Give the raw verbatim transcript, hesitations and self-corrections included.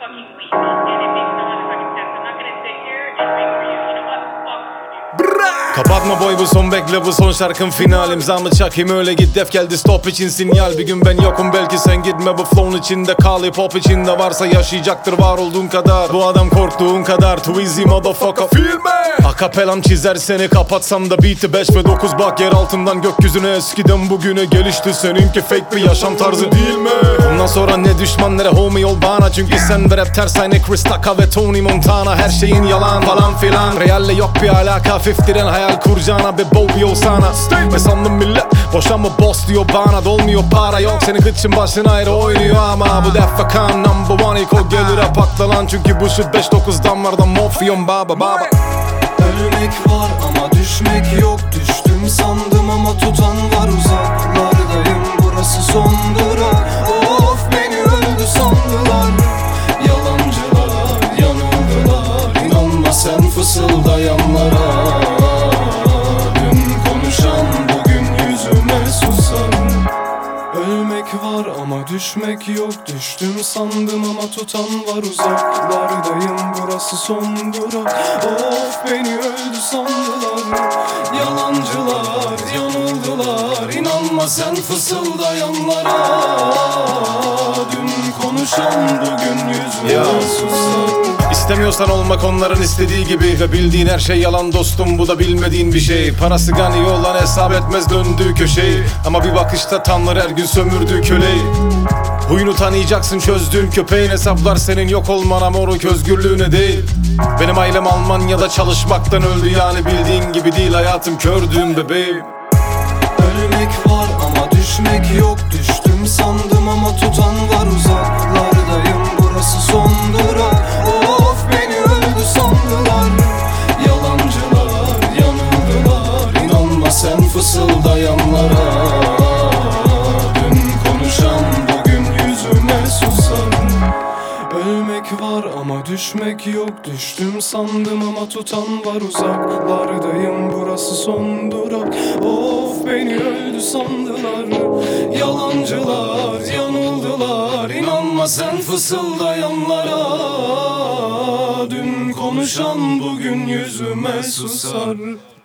fucking week. And it makes no motherfucking sense. I'm not gonna sit here and ring for you. You know what? Fuck you. Kapatma boy, bu son, bekle, bu son şarkım final. İmzamı çakayım öyle git, def geldi stop için sinyal. Bir gün ben yokum, belki sen gitme, bu flow'un içinde kal. Hip hop içinde varsa yaşayacaktır var olduğun kadar. Bu adam korktuğun kadar Twizy motherfucker, feel me. Akapelam çizer seni, kapatsam da beat'i beş ve dokuz. Bak yer altından gökyüzüne, eskiden bugüne gelişti. Seninki fake bir yaşam tarzı değil mi? Bundan sonra ne düşmanlara homie ol bana. Çünkü sen ve rap ters aynı Chris Taka ve Tony Montana. Her şeyin yalan falan filan, realle yok bir alaka. Fiftiren hayal kuracağına be Bobby olsana. Ve sandım millet boşa mı boss diyor bana. Dolmuyor para yok, senin kıçın başın ayrı oynuyor. Ama bu defa kan number one, ilk o gelir hep akla lan. Çünkü bu shit beş dokuz damarda mafyon baba baba. Ölmek var ama düşmek yok. Düştüm sandım ama tutan var, uzaklardayım, burası son durak. Of, beni öldü sandılar. Yalancılar yanıldılar. İnanma sen fısıldayanlara. Dün konuşan bugün yüzüme susar. Ölmek var ama düşmek yok. Düştüm sandım ama tutan var, uzaklardayım, burası son durak. Of, beni öldü sandılar. Yalancılar yanıldılar. İnanma sen fısıldayanlara. Dün konuşan bugün yüzüme Ya. susar. İstemiyorsan olmak onların istediği gibi. Ve bildiğin her şey yalan dostum, bu da bilmediğin bir şey. Parası gani olan hesap etmez döndüğü köşeyi. Ama bir bakışta Tanrı her gün sömürdüğü köleyi. Huyunu tanıyacaksın çözdüğün köpeğin. Hesaplar senin yok olmana moruk, özgürlüğüne değil. Benim ailem Almanya'da çalışmaktan öldü. Yani bildiğin gibi değil hayatım, kördüğüm bebeğim. Ölmek var ama düşmek yok. Düştüm sandım ama tutan var, uzaklardayım, burası son durak. Of, beni öldü sandılar. Yalancılar yanıldılar. İnanma sen fısıldayanlara. Dün konuşan bugün yüzüme susar. Ölmek var ama düşmek yok. Düştüm sandım ama tutan var, uzaklardayım, burası son durak. Of, beni öldü sandılar. Yalancılar yanıldılar. İnanma sen fısıldayanlara. Dün konuşan bugün yüzüme susar.